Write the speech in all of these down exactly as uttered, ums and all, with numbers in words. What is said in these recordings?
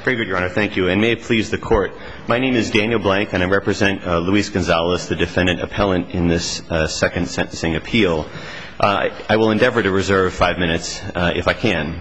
Very good, Your Honor. Thank you. And may it please the Court. My name is Daniel Blank, and I represent uh, Luis Gonzalez, the defendant appellant in this uh, second sentencing appeal. Uh, I will endeavor to reserve five minutes, uh, if I can.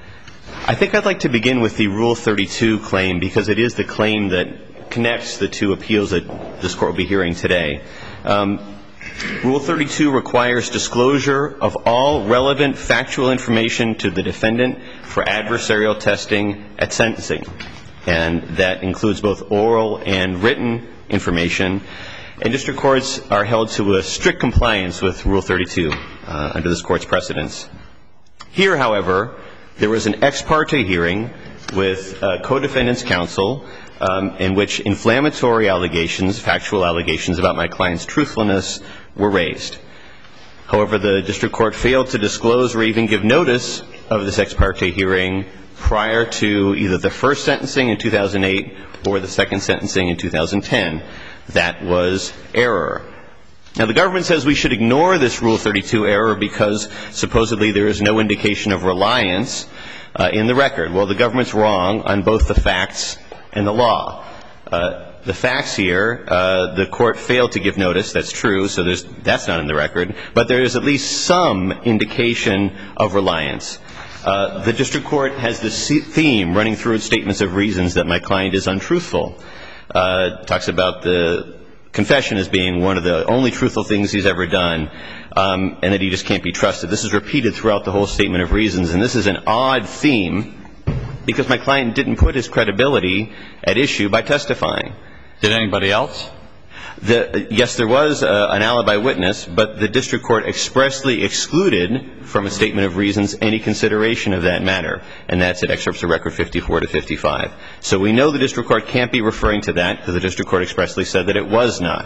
I think I'd like to begin with the Rule thirty-two claim, because it is the claim that connects the two appeals that this Court will be hearing today. Um, Rule thirty-two requires disclosure of all relevant factual information to the defendant for adversarial testing at sentencing. And that includes both oral and written information. And district courts are held to a strict compliance with Rule thirty-two uh, under this Court's precedents. Here, however, there was an ex parte hearing with uh, co-defendant's counsel um, in which inflammatory allegations, factual allegations about my client's truthfulness were raised. However, the district court failed to disclose or even give notice of this ex parte hearing prior to either the first sentencing in two thousand eight or the second sentencing in two thousand ten. That was error. Now, the government says we should ignore this Rule thirty-two error because supposedly there is no indication of reliance uh, in the record. Well, the government's wrong on both the facts and the law. Uh, the facts here, uh, the court failed to give notice. That's true, so there's, that's not in the record. But there is at least some indication of reliance. Uh, the district court has this theme running through its statements of reasons that my client is untruthful. Uh, it talks about the confession as being one of the only truthful things he's ever done, um, and that he just can't be trusted. This is repeated throughout the whole statement of reasons, and this is an odd theme because my client didn't put his credibility at issue by testifying. Did anybody else? The, yes, there was uh, an alibi witness, but the district court expressly excluded from a statement of reasons any consideration of that matter, and that's at excerpts of record fifty-four to fifty-five. So we know the district court can't be referring to that because the district court expressly said that it was not.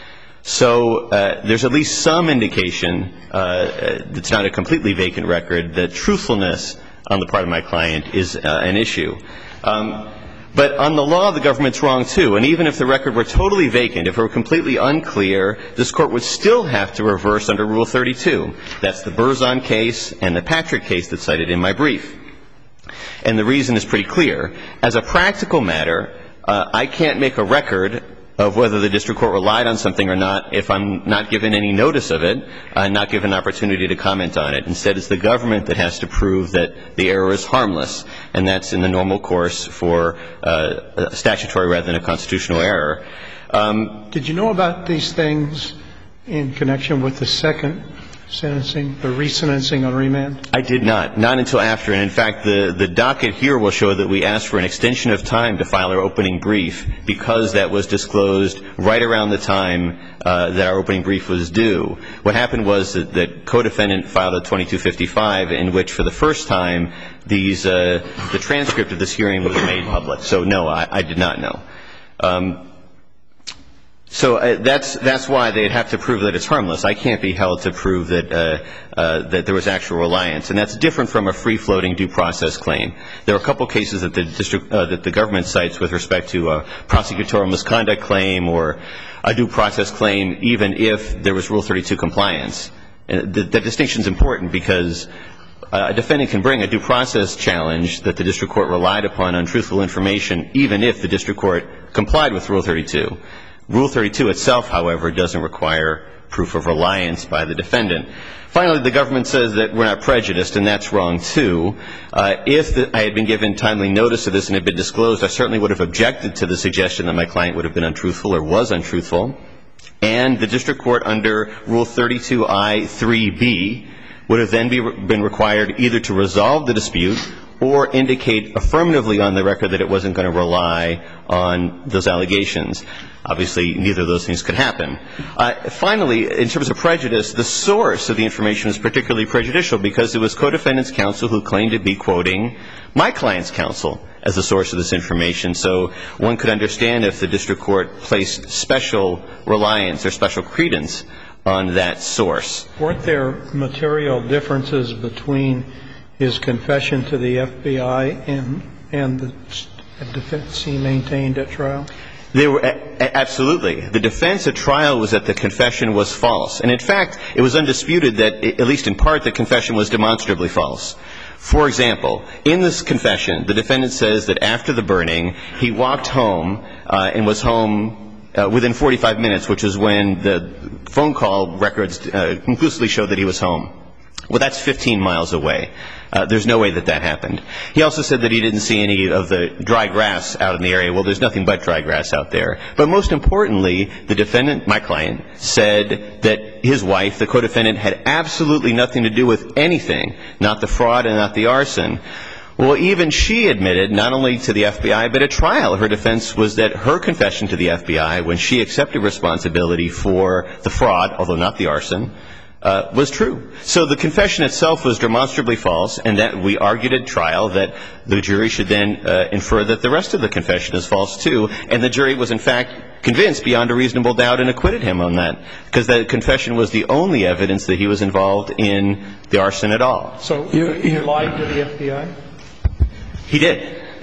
So uh, there's at least some indication, uh, it's not a completely vacant record, that truthfulness on the part of my client is uh, an issue. Um, But on the law, the government's wrong, too. And even if the record were totally vacant, if it were completely unclear, this Court would still have to reverse under Rule thirty-two. That's the Berzon case and the Patrick case that's cited in my brief. And the reason is pretty clear. As a practical matter, uh, I can't make a record of whether the district court relied on something or not if I'm not given any notice of it, uh, not given an opportunity to comment on it. Instead, it's the government that has to prove that the error is harmless, and that's in the normal course for uh, a statutory rather than a constitutional error. Um, Did you know about these things in connection with the second sentencing, the resentencing on remand? I did not, not until after. And in fact, the, the docket here will show that we asked for an extension of time to file our opening brief because that was disclosed right around the time uh, that our opening brief was due. What happened was that the co-defendant filed a twenty-two fifty-five in which for the first time these, uh, the transcript of this hearing was made public. So no, I, I did not know. Um, So uh, that's that's why they'd have to prove that it's harmless. I can't be held to prove that uh, uh, that there was actual reliance, and that's different from a free-floating due process claim. There are a couple cases that the district uh, that the government cites with respect to a prosecutorial misconduct claim or a due process claim, even if there was Rule thirty-two compliance. And the, the distinction is important because uh, a defendant can bring a due process challenge that the district court relied upon untruthful information, even if the district court complied with Rule thirty-two. Rule thirty-two itself, however, doesn't require proof of reliance by the defendant. Finally, the government says that we're not prejudiced, and that's wrong, too. Uh, if the, I had been given timely notice of this and had been disclosed, I certainly would have objected to the suggestion that my client would have been untruthful or was untruthful. And the district court under Rule thirty-two I three B would have then be, been required either to resolve the dispute or indicate affirmatively on the record that it wasn't going to rely on those allegations. Obviously, neither of those things could happen. Uh, finally, in terms of prejudice, the source of the information is particularly prejudicial because it was co-defendant's counsel who claimed to be quoting my client's counsel as the source of this information. So one could understand if the district court placed special reliance or special credence on that source. Weren't there material differences between his confession to the F B I and and the defense he maintained at trial? They were absolutely. The defense at trial was that the confession was false. And in fact, it was undisputed that, at least in part, the confession was demonstrably false. For example, in this confession, the defendant says that after the burning, he walked home uh, and was home uh, within forty-five minutes, which is when the phone call records uh, conclusively showed that he was home. Well, that's fifteen miles away. Uh, there's no way that that happened. He also said that he didn't see any of the dry grass out in the area. Well, there's nothing but dry grass out there. But most importantly, the defendant, my client, said that his wife, the co-defendant, had absolutely nothing to do with anything, not the fraud and not the arson. Well, even she admitted, not only to the F B I, but at trial, her defense was that her confession to the F B I, when she accepted responsibility for the fraud, although not the arson, Uh, was true. So the confession itself was demonstrably false, and that we argued at trial that the jury should then uh, infer that the rest of the confession is false too, and the jury was in fact convinced beyond a reasonable doubt and acquitted him on that, because the confession was the only evidence that he was involved in the arson at all. So he lied to the F B I? He did.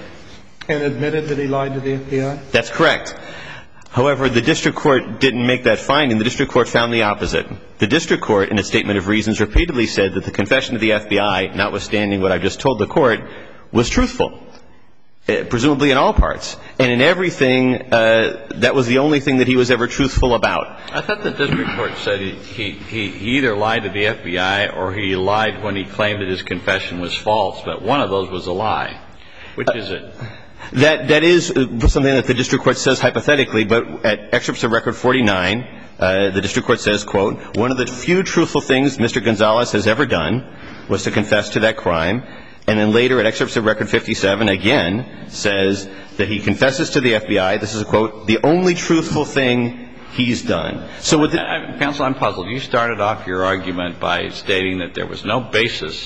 And admitted that he lied to the F B I? That's correct. However, the district court didn't make that finding. The district court found the opposite. The district court, in its statement of reasons, repeatedly said that the confession to the F B I, notwithstanding what I just told the court, was truthful, uh, presumably in all parts. And in everything, uh, that was the only thing that he was ever truthful about. I thought the district court said he, he, he either lied to the F B I or he lied when he claimed that his confession was false, but one of those was a lie. Which is it? That that is something that the district court says hypothetically, but at excerpts of record forty-nine, uh, the district court says, quote, one of the few truthful things Mister Gonzalez has ever done was to confess to that crime. And then later at excerpts of record fifty-seven, again, says that he confesses to the F B I, this is a quote, the only truthful thing he's done. So with the uh, Counsel, I'm puzzled. You started off your argument by stating that there was no basis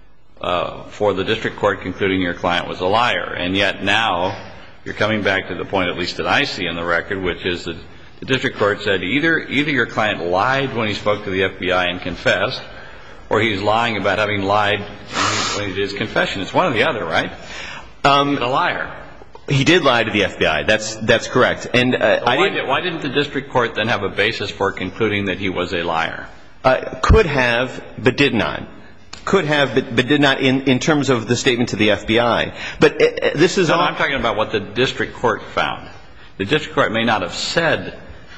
Uh, for the district court concluding your client was a liar. And yet now you're coming back to the point, at least that I see in the record, which is that the district court said either either your client lied when he spoke to the F B I and confessed, or he's lying about having lied when he did his confession. It's one or the other, right? Um, he's a liar. He did lie to the F B I. That's that's correct. And uh, so I why, didn't, did, why didn't the district court then have a basis for concluding that he was a liar? Uh, could have, but did not. Could have, but, but did not in, in terms of the statement to the F B I. But uh, this is no, all... I'm talking about what the district court found. The district court may not have said,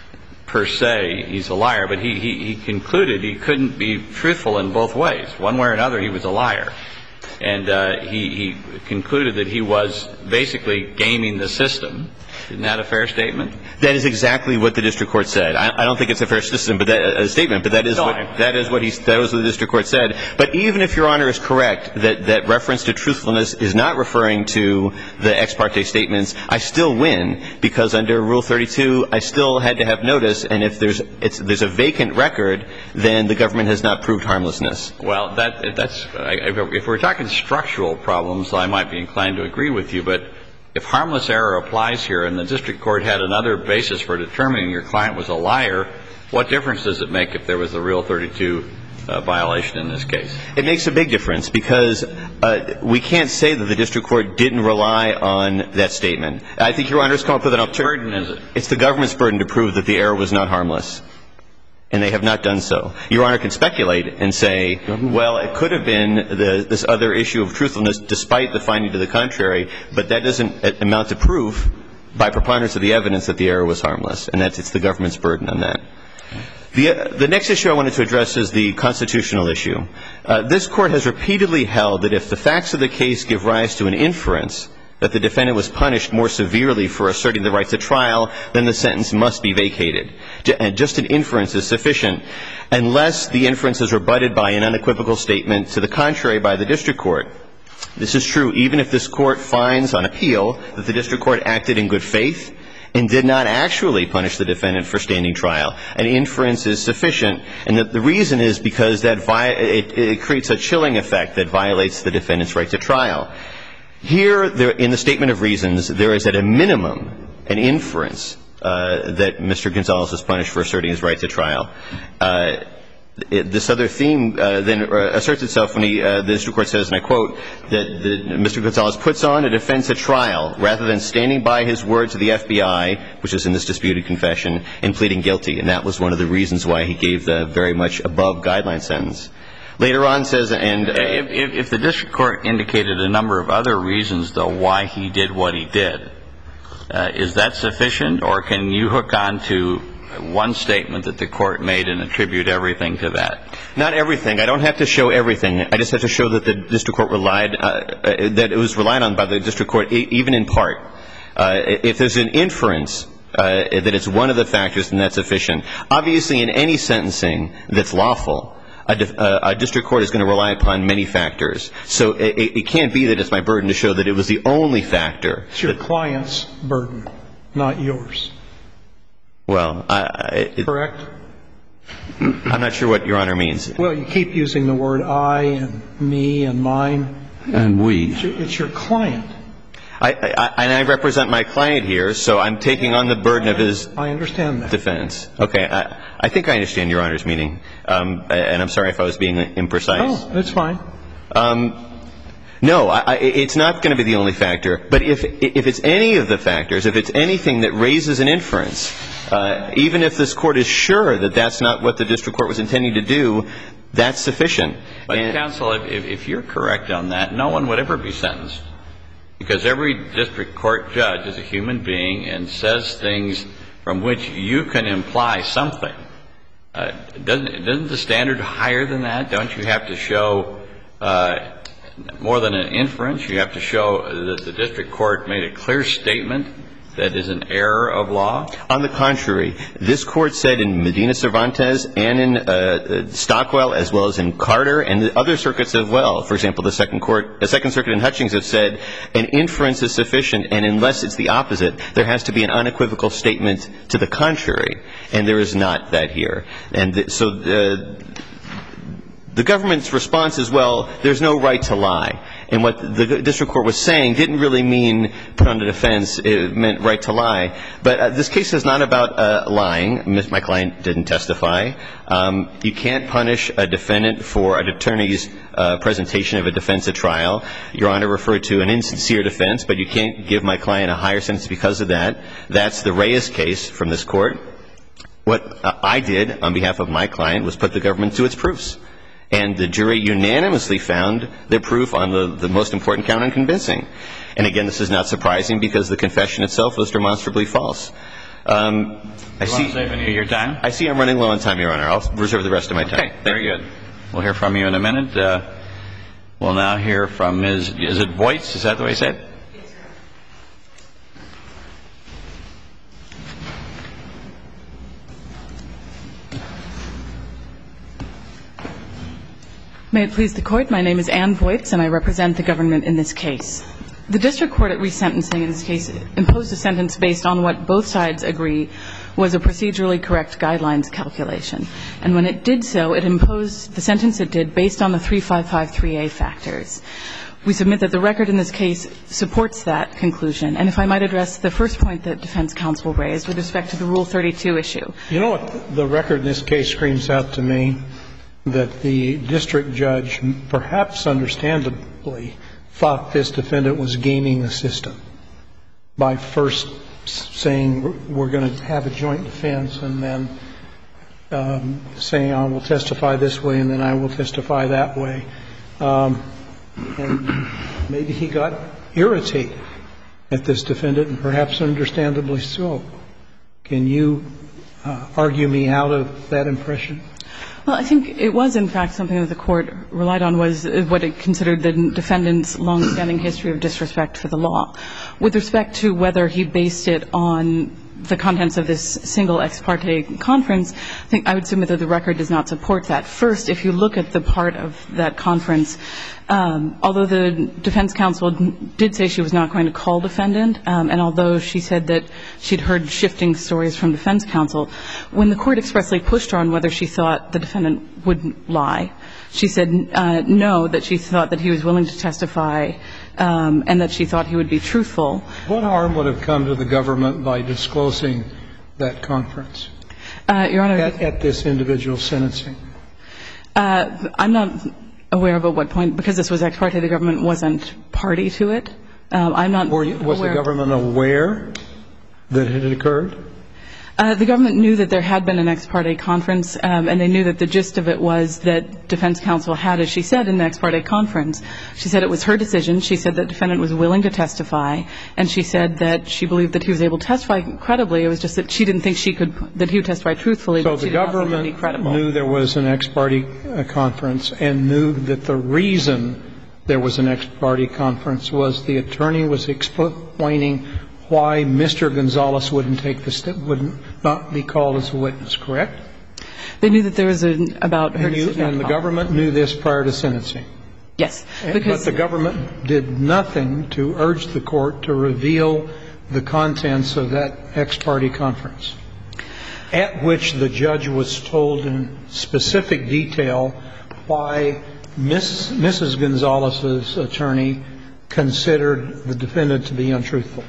per se, he's a liar, but he, he, he concluded he couldn't be truthful in both ways. One way or another, he was a liar. And uh, he, he concluded that he was basically gaming the system. Isn't that a fair statement? That is exactly what the district court said. I, I don't think it's a fair system, but that, a statement, but that is no, what that is what he that was what the district court said. But even if Your Honor is correct that that reference to truthfulness is not referring to the ex parte statements, I still win because under Rule thirty-two, I still had to have notice. And if there's it's, there's a vacant record, then the government has not proved harmlessness. Well, that that's if we're talking structural problems, I might be inclined to agree with you, but if harmless error applies here and the district court had another basis for determining your client was a liar, what difference does it make if there was a Rule thirty-two uh, violation in this case? It makes a big difference because uh, we can't say that the district court didn't rely on that statement. I think Your Honor's come up with an alternative. Which burden is it? It's the government's burden to prove that the error was not harmless. And they have not done so. Your Honor can speculate and say, well, it could have been the, this other issue of truthfulness despite the finding to the contrary, but that doesn't amount to proof by preponderance of the evidence that the error was harmless. And that's it's the government's burden on that. The, uh, the next issue I wanted to address is the constitutional issue. Uh, this Court has repeatedly held that if the facts of the case give rise to an inference that the defendant was punished more severely for asserting the right to trial, then the sentence must be vacated. And just an inference is sufficient unless the inference is rebutted by an unequivocal statement to the contrary by the district court. This is true even if this court finds on appeal that the district court acted in good faith and did not actually punish the defendant for standing trial. An inference is sufficient, and the, the reason is because that vi- it, it creates a chilling effect that violates the defendant's right to trial. Here, there, in the statement of reasons, there is at a minimum an inference uh, that Mister Gonzalez was punished for asserting his right to trial. Uh, it, this other theme uh, then uh, asserts itself when he, uh, the district court says, and I quote, that the, Mister Gonzalez puts on a defense at trial rather than standing by his word to the F B I, which is in this disputed confession, and pleading guilty. And that was one of the reasons why he gave the very much above guideline sentence. Later on says, and... Uh, if, if, if the district court indicated a number of other reasons, though, why he did what he did, uh, is that sufficient, or can you hook on to one statement that the court made and attribute everything to that? Not everything. I don't have to show everything. I just have to show that the district court relied, uh, uh, that it was relied on by the district court, e- even in part. Uh, if there's an inference uh, that it's one of the factors, then that's sufficient. Obviously, in any sentencing that's lawful, a, di- uh, a district court is going to rely upon many factors. So it, it can't be that it's my burden to show that it was the only factor. It's your that, client's burden, not yours. Well, I, it, correct? I'm not sure what Your Honor means. Well, you keep using the word I and me and mine. And we. It's your, it's your client. I, I, and I represent my client here, so I'm taking on the burden of his I understand that. defense. Okay. I, I think I understand Your Honor's meaning, um, and I'm sorry if I was being imprecise. Oh, that's fine. Um, no, I, I, it's not going to be the only factor. But if if it's any of the factors, if it's anything that raises an inference, uh, even if this court is sure that that's not what the district court was intending to do, that's sufficient. But, and, counsel, if, if you're correct on that, no one would ever be sentenced. Because every district court judge is a human being and says things from which you can imply something. Uh, doesn't, isn't the standard higher than that? Don't you have to show uh, more than an inference? You have to show that the district court made a clear statement that is an error of law? On the contrary, this court said in Medina Cervantes and in uh, Stockwell, as well as in Carter and the other circuits as well. For example, the Second Court, the Second Circuit in Hutchings have said an inference is sufficient, and unless it's the opposite, there has to be an unequivocal statement to the contrary, and there is not that here. And th- so uh, the government's response is, well, there's no right to lie. And what the district court was saying didn't really mean put on the defense. It meant right to lie. But uh, this case is not about uh, lying. My client didn't testify. Um, you can't punish a defendant for an attorney's uh, presentation of a defense at trial. Your Honor referred to an insincere defense, but you can't give my client a higher sentence because of that. That's the Reyes case from this court. What uh, I did on behalf of my client was put the government to its proofs. And the jury unanimously found their proof on the, the most important count unconvincing. And again, this is not surprising because the confession itself was demonstrably false. Um, I see, save any of your time? I see I'm running low on time, Your Honor. I'll reserve the rest of my time. Okay, very good. We'll hear from you in a minute. Uh, we'll now hear from Miz Is it Voights? Is that the way you said? Yes, sir. May it please the Court, my name is Ann Voights, and I represent the government in this case. The district court at resentencing in this case imposed a sentence based on what both sides agree was a procedurally correct guidelines calculation. And when it did so, it imposed the sentence it did based on the thirty-five fifty-three A factors. We submit that the record in this case supports that conclusion. And if I might address the first point that defense counsel raised with respect to the Rule thirty-two issue. You know what the record in this case screams out to me? That the district judge, perhaps understandably, thought this defendant was gaming the system by first saying we're going to have a joint defense and then um, saying I will testify this way and then I will testify that way. Um, and maybe he got irritated at this defendant, and perhaps understandably so. Can you uh, argue me out of that impression? Well, I think it was, in fact, something that the Court relied on was what it considered the defendant's long-standing history of disrespect for the law. With respect to whether he based it on the contents of this single ex parte conference, I think I would submit that the record does not support that. First, if you look at the part of that conference, um, although the defense counsel did say she was not going to call defendant, um, and although she said that she'd heard shifting stories from defense counsel, when the Court expressly pushed her on whether she thought the defendant would lie, she said uh, no, that she thought that he was willing to testify um, and that she thought he would be truthful. What harm would have come to the government by disclosing that conference uh, Your Honor, at, at this individual sentencing? Uh, I'm not aware of at what point, because this was ex parte, the government wasn't party to it. Um, I'm not Or was aware. the government aware that it had occurred? Uh, the government knew that there had been an ex parte conference, um, and they knew that the gist of it was that defense counsel had, as she said, in the ex parte conference, she said it was her decision. She said that the defendant was willing to testify, and she said that she believed that he was able to testify credibly. It was just that she didn't think she could, that he would testify truthfully, so but she the did not think government it would be credible. Knew there was an ex parte uh, conference and knew that the reason there was an ex parte conference was the attorney was explaining why Mister Gonzalez wouldn't take the st- wouldn't not be called as a witness, correct? They knew that there was an, about her And, you, decision. and the government knew this prior to sentencing. Yes. Because but the government did nothing to urge the court to reveal the contents of that ex parte conference, at which the judge was told in specific detail why Miss, Missus Gonzalez's attorney considered the defendant to be untruthful.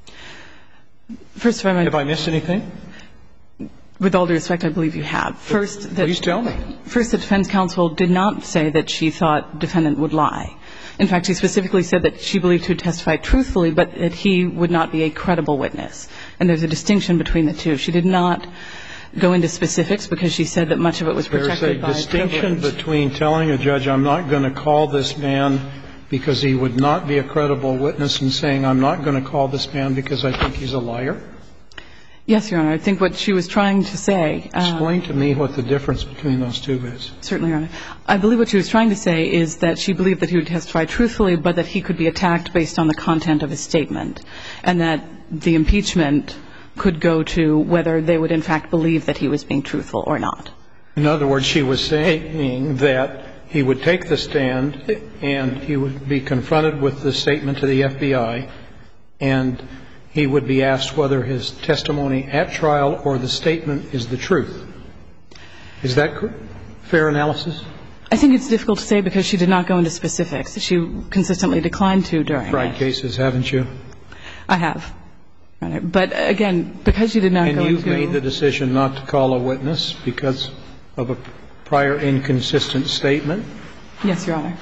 First of all, have I missed anything? With all due respect, I believe you have. First, that, please tell me. First, the defense counsel did not say that she thought defendant would lie. In fact, she specifically said that she believed he would testify truthfully, but that he would not be a credible witness. And there's a distinction between the two. She did not go into specifics because she said that much of it was protected by privilege. There's a distinction privilege. between telling a judge, I'm not going to call this man because he would not be a credible witness, and saying, I'm not going to call this man because I think he's a liar? Yes, Your Honor. I think what she was trying to say. Uh, Explain to me what the difference between those two is. Certainly, Your Honor. I believe what she was trying to say is that she believed that he would testify truthfully, but that he could be attacked based on the content of his statement, and that the impeachment could go to whether they would in fact believe that he was being truthful or not. In other words, she was saying that he would take the stand and he would be confronted with the statement to the F B I, and he would be asked whether his testimony at trial or the statement is the truth. Is that fair analysis? I think it's difficult to say because she did not go into specifics. She consistently declined to during Tried cases, haven't you? I have. But again, because she did not and go into... And you've made the decision not to call a witness because of a prior inconsistent statement? Yes, Your Honor.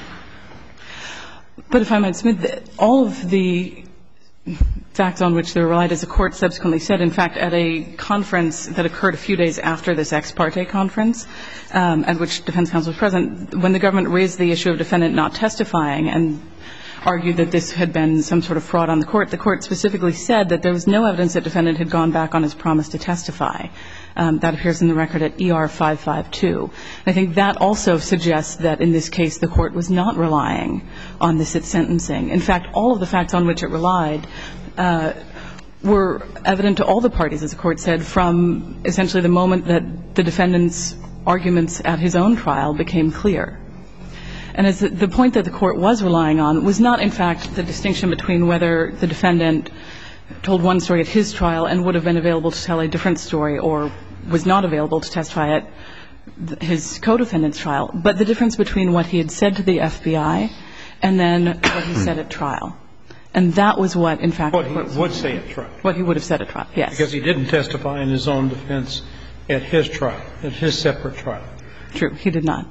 But if I might submit, all of the facts on which they relied, as the Court subsequently said, in fact, at a conference that occurred a few days after this ex parte conference, um, at which defense counsel was present, when the government raised the issue of defendant not testifying and argued that this had been some sort of fraud on the Court, the Court specifically said that there was no evidence that defendant had gone back on his promise to testify. Um, that appears in the record at E R five five two. I think that also suggests that in this case the Court was not relying on this at sentencing. In fact, all of the facts on which it relied uh, were evident to all the parties, as the Court said, from essentially the moment that the defendant's arguments at his own trial became clear. And as the, the point that the Court was relying on was not, in fact, the distinction between whether the defendant told one story at his trial and would have been available to tell a different story or was not available to testify at his co-defendant's trial, but the difference between what he had said to the F B I and then what he said at trial. And that was what, in fact, what he would say at trial. What he would have said at trial, yes. Because he didn't testify in his own defense at his trial, at his separate trial. True, he did not.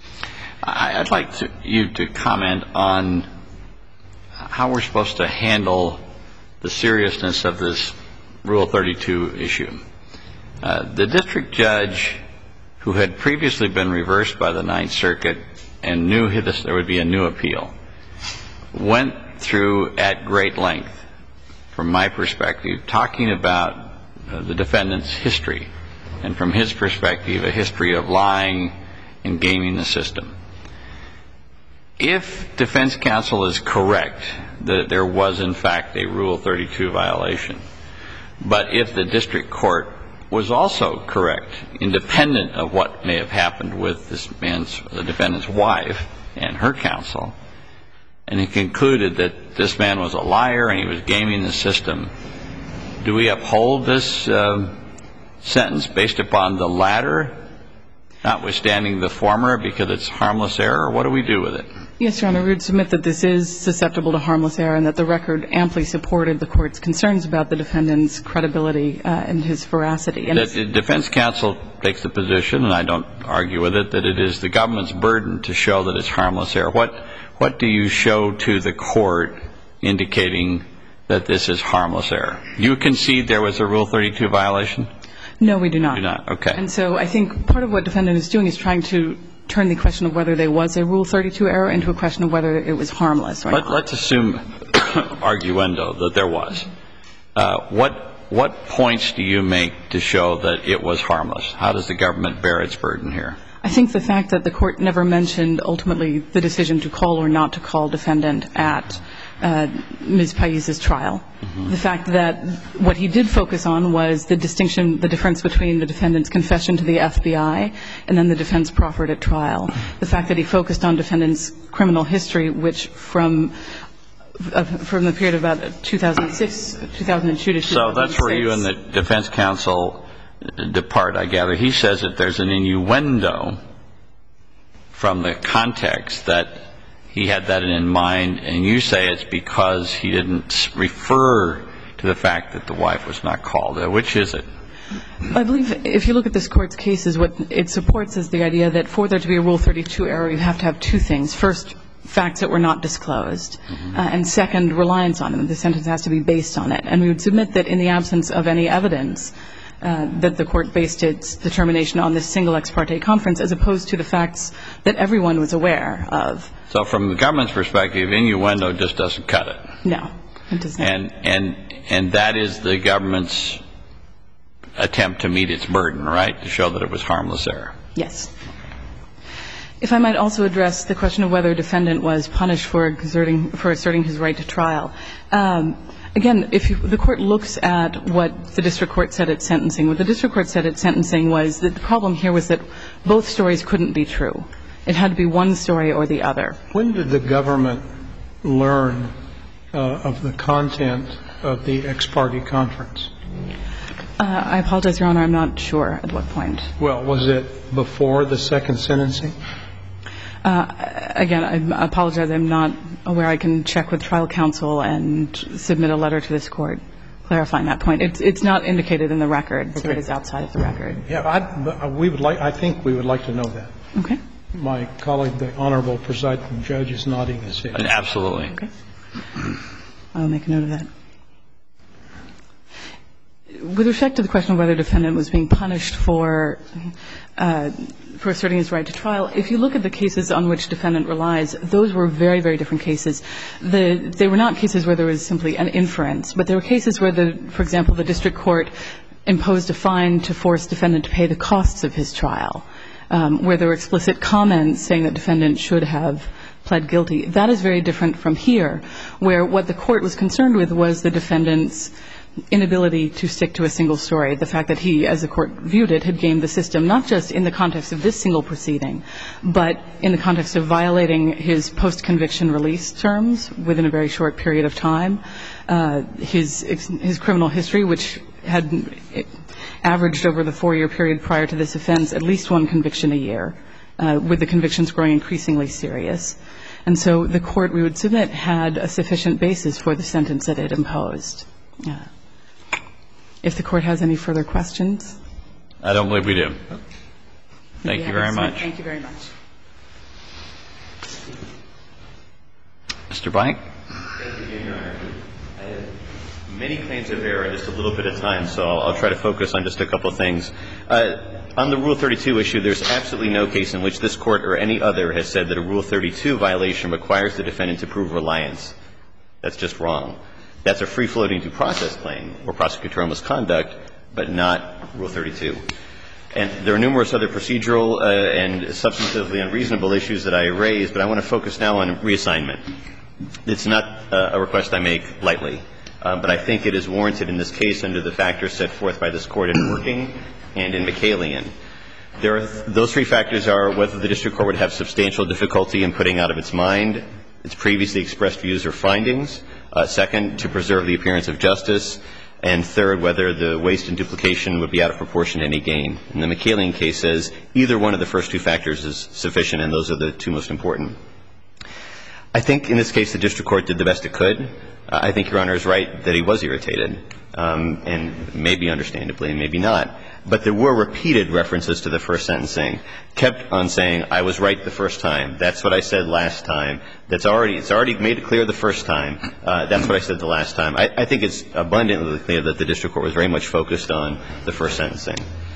I'd like to, you to comment on how we're supposed to handle the seriousness of this Rule thirty-two issue. Uh, the district judge, who had previously been reversed by the Ninth Circuit and knew this, there would be a new appeal, went through at great length, from my perspective, talking about uh, the defendant's history, and from his perspective, a history of lying and gaming the system. If defense counsel is correct that there was, in fact, a Rule thirty-two violation, but if the district court was also correct, independent of what may have happened with this man's, the defendant's wife and her counsel, and he concluded that this man was a liar and he was gaming the system, do we uphold this uh, sentence based upon the latter, notwithstanding the former, because it's harmless error, or what do we do with it? Yes, Your Honor, we would submit that this is susceptible to harmless error and that the record amply supported the Court's concerns about the defendant's credibility uh, and his veracity. And the defense counsel takes the position, and I don't argue with it, that it is the government's burden to show that it's harmless error. What, what do you show to the Court indicating that this is harmless error? You concede there was a Rule thirty-two violation? No, we do not. Do not, okay. And so I think part of what defendant is doing is trying to turn the question of whether there was a Rule thirty-two error into a question of whether it was harmless or Let, not. let's assume, arguendo, that there was. Uh, what, what points do you make to show that it was harmless? How does the government bear its burden here? I think the fact that the court never mentioned ultimately the decision to call or not to call defendant at uh, Miz Pais's trial. Mm-hmm. The fact that what he did focus on was the distinction, the difference between the defendant's confession to the F B I and then the defense proffered at trial. The fact that he focused on defendant's criminal history, which from uh, from the period of about two thousand six, two thousand two to two thousand six. So that's where you and the defense counsel depart, I gather. He says that there's an innuendo from the context that he had that in mind, and you say it's because he didn't refer to the fact that the wife was not called. Which is it? I believe if you look at this Court's cases, what it supports is the idea that for there to be a Rule thirty-two error, you have to have two things. First, facts that were not disclosed, mm-hmm. uh, and second, reliance on them. The sentence has to be based on it. And we would submit that in the absence of any evidence, Uh, that the Court based its determination on this single ex parte conference as opposed to the facts that everyone was aware of. So from the government's perspective, innuendo just doesn't cut it. No, it does not. And, and, and that is the government's attempt to meet its burden, right, to show that it was harmless error. Yes. If I might also address the question of whether a defendant was punished for exerting, for asserting his right to trial. Um, Again, if you, the Court looks at what the district court said at sentencing, what the district court said at sentencing was that the problem here was that both stories couldn't be true. It had to be one story or the other. When did the government learn uh, of the content of the ex parte conference? Uh, I apologize, Your Honor, I'm not sure at what point. Well, was it before the second sentencing? Uh, again, I apologize. I'm not aware. I can check with trial counsel and submit a letter to this Court clarifying that point. It's, it's not indicated in the record, so okay. it is outside of the record. Yeah, I, we would like, I think we would like to know that. Okay. My colleague, the Honorable Presiding Judge, is nodding his head. Absolutely. Okay. I'll make a note of that. With respect to the question of whether a defendant was being punished for uh, for asserting his right to trial, if you look at the cases on which defendant relies, those were very, very different cases. The, they were not cases where there was simply an inference, but there were cases where, the, for example, the district court imposed a fine to force defendant to pay the costs of his trial, um, where there were explicit comments saying that defendant should have pled guilty. That is very different from here, where what the court was concerned with was the defendant's inability to stick to a single story, the fact that he, as the Court viewed it, had gamed the system, not just in the context of this single proceeding, but in the context of violating his post-conviction release terms within a very short period of time, uh, his, his criminal history, which had averaged over the four-year period prior to this offense at least one conviction a year, uh, with the convictions growing increasingly serious. And so the Court, we would submit, had a sufficient basis for the sentence that it imposed. Uh, If the Court has any further questions. I don't believe we do. Thank you very much. Thank you very much. Mister Blank? Thank you, Your Honor. I have many claims of error in just a little bit of time, so I'll, I'll try to focus on just a couple things. Uh, on the Rule thirty-two issue, there's absolutely no case in which this Court or any other has said that a Rule thirty-two violation requires the defendant to prove reliance. That's just wrong. That's a free-floating due process claim or prosecutorial misconduct, but not Rule thirty-two. And there are numerous other procedural uh, and substantively unreasonable issues that I raised, but I want to focus now on reassignment. It's not uh, a request I make lightly, uh, but I think it is warranted in this case under the factors set forth by this Court in Working and in McCallion. There are th- those three factors are whether the district court would have substantial difficulty in putting out of its mind its previously expressed views or findings, uh, second, to preserve the appearance of justice, and third, whether the waste and duplication would be out of proportion to any gain. And the McCallion case says either one of the first two factors is sufficient, and those are the two most important. I think in this case the district court did the best it could. Uh, I think Your Honor is right that he was irritated, um, and maybe understandably and maybe not. But there were repeated references to the first sentencing. Kept on saying, I was right the first time. That's what I said last time. That's already, it's already made it clear the first time. Uh, that's what I said the last time. I, I think it's abundantly clear that the district court was very much focused on the first sentencing.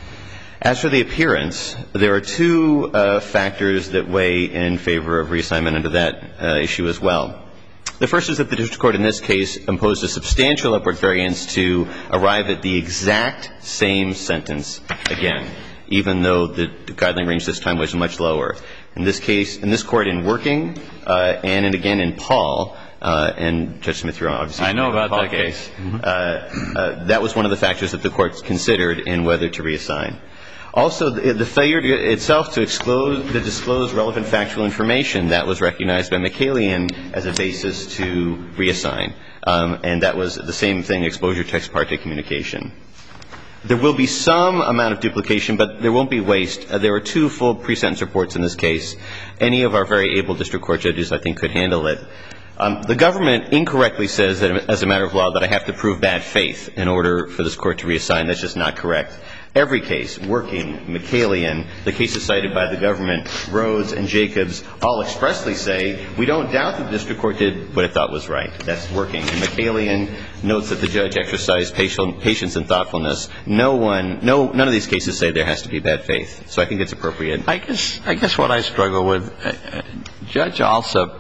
As for the appearance, there are two uh, factors that weigh in favor of reassignment under that uh, issue as well. The first is that the district court in this case imposed a substantial upward variance to arrive at the exact same sentence again, even though the guideline range this time was much lower. In this case, in this court in Working, uh, and in, again in Paul, uh, and Judge Smith, you're obviously I know about Paul that case. case. Mm-hmm. Uh, uh, that was one of the factors that the court considered in whether to reassign. Also, the, the failure to, itself to exclude, to disclose relevant factual information, that was recognized by McCallion as a basis to reassign. Um, and that was the same thing, exposure to ex parte communication. There will be some amount of duplication, but there won't be waste. Uh, there are two full pre-sentence reports in this case. Any of our very able district court judges, I think, could handle it. Um, the government incorrectly says that as a matter of law that I have to prove bad faith in order for this court to reassign. That's just not correct. Every case, Working, McCallion, the cases cited by the government, Rhodes and Jacobs, all expressly say we don't doubt that the district court did what it thought was right. That's Working. And McCallion notes that the judge exercised patience and thoughtfulness. No one, no, none of these cases say there has to be bad faith. So I think it's appropriate. I guess, I guess what I struggle with, uh, Judge Alsop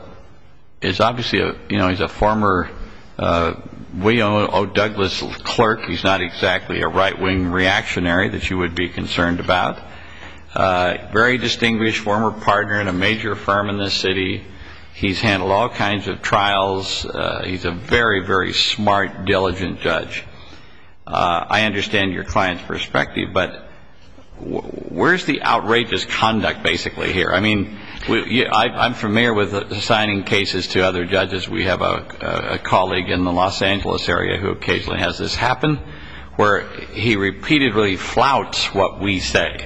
is obviously a, you know, he's a former uh, William O. Douglas clerk. He's not exactly a right-wing reactionary that you would be concerned about. Uh, very distinguished former partner in a major firm in this city. He's handled all kinds of trials. Uh, he's a very, very smart, diligent judge. Uh, I understand your client's perspective, but w- where's the outrageous conduct basically here? I mean, we, you, I, I'm familiar with assigning cases to other judges. We have a, a, a colleague in the Los Angeles area who occasionally has this happen, where he repeatedly flouts what we say.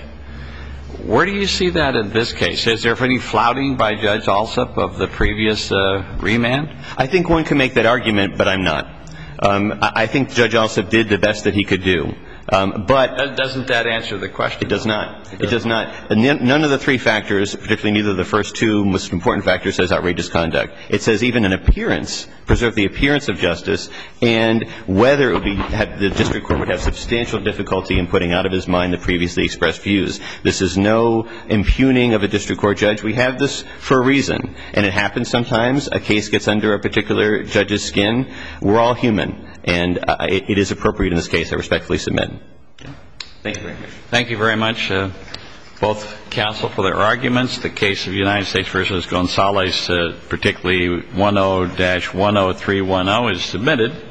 Where do you see that in this case? Is there any flouting by Judge Alsop of the previous uh, remand? I think one can make that argument, but I'm not. Um, I think Judge Alsop did the best that he could do. Um, but doesn't that answer the question? It does not. It, it does not. None of the three factors, particularly neither of the first two most important factors, says outrageous conduct. It says even an appearance, preserve the appearance of justice, and whether it would be, have, the district court would have substantial difficulty in putting out of his mind the previously expressed views. This is no impugning of a district court judge. We have this for a reason, and it happens sometimes. A case gets under a particular judge's skin. We're all human. And uh, it, it is appropriate in this case. I respectfully submit. Thank you very much. Thank you very much, uh, both counsel, for their arguments. The case of United States versus Gonzalez, uh, particularly ten dash one oh three one oh, is submitted.